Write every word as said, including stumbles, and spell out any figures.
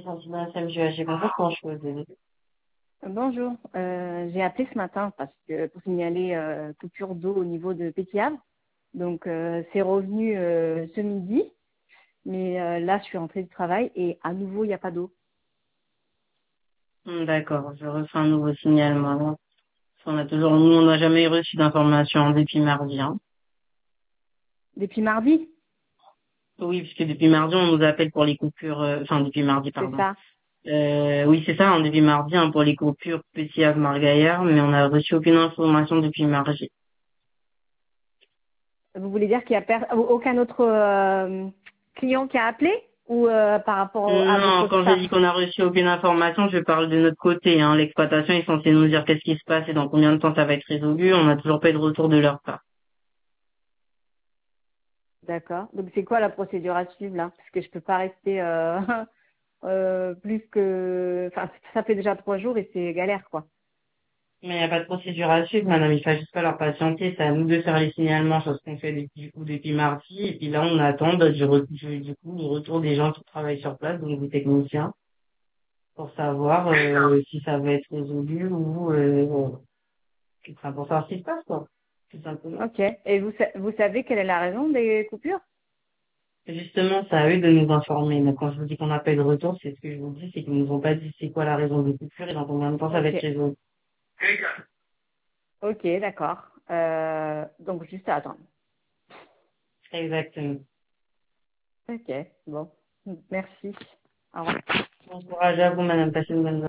Sentiment S M G H, j'ai pas comment je peux vous aider. Bonjour, euh, j'ai appelé ce matin parce que pour signaler euh, coupure d'eau au niveau de Pétillave. Donc euh, c'est revenu euh, ce midi, mais euh, là je suis rentrée du travail et à nouveau il n'y a pas d'eau. Hmm, D'accord, je reçois un nouveau signalement. On a toujours, nous, on n'a jamais reçu d'informations depuis mardi, hein. Depuis mardi, Oui, puisque depuis mardi, on nous appelle pour les coupures, euh, enfin, depuis mardi, c'est pardon. ça. Euh, oui, c'est ça, hein, depuis mardi, hein, pour les coupures Petit Havre Margaillard, mais on n'a reçu aucune information depuis mardi. Vous voulez dire qu'il n'y a per- aucun autre euh, client qui a appelé ou euh, par rapport au- à Non, votre quand je staff? dis qu'on a reçu aucune information, je parle de notre côté, hein. L'exploitation est censée nous dire qu'est-ce qui se passe et dans combien de temps ça va être résolu. On n'a toujours pas eu de retour de leur part. D'accord. Donc c'est quoi la procédure à suivre là? Parce que je peux pas rester euh, euh, plus que... Enfin, ça fait déjà trois jours et c'est galère quoi. Mais il n'y a pas de procédure à suivre, madame. Il faut juste pas leur patienter. C'est à nous de faire les signalements sur ce qu'on fait depuis, du coup, depuis mardi. Et puis là, on attend bah, du, re- du, du coup, le retour des gens qui travaillent sur place, donc des techniciens, pour savoir euh, si ça va être résolu ou euh, bon, enfin, pour savoir ce qui se passe, quoi. Tout simplement. Ok. Et vous, sa- vous savez quelle est la raison des coupures? Et justement, c'est à eux de nous informer. Donc, quand je vous dis qu'on n'a pas eu de retour, c'est ce que je vous dis, c'est qu'ils nous ont pas dit c'est quoi la raison des coupures et dans combien de temps ça va Ok. être résolu. Ok, d'accord. Euh, donc juste à attendre. Exactement. Ok, bon. Merci. Au revoir. Bon courage à vous, madame. Passez une bonne journée.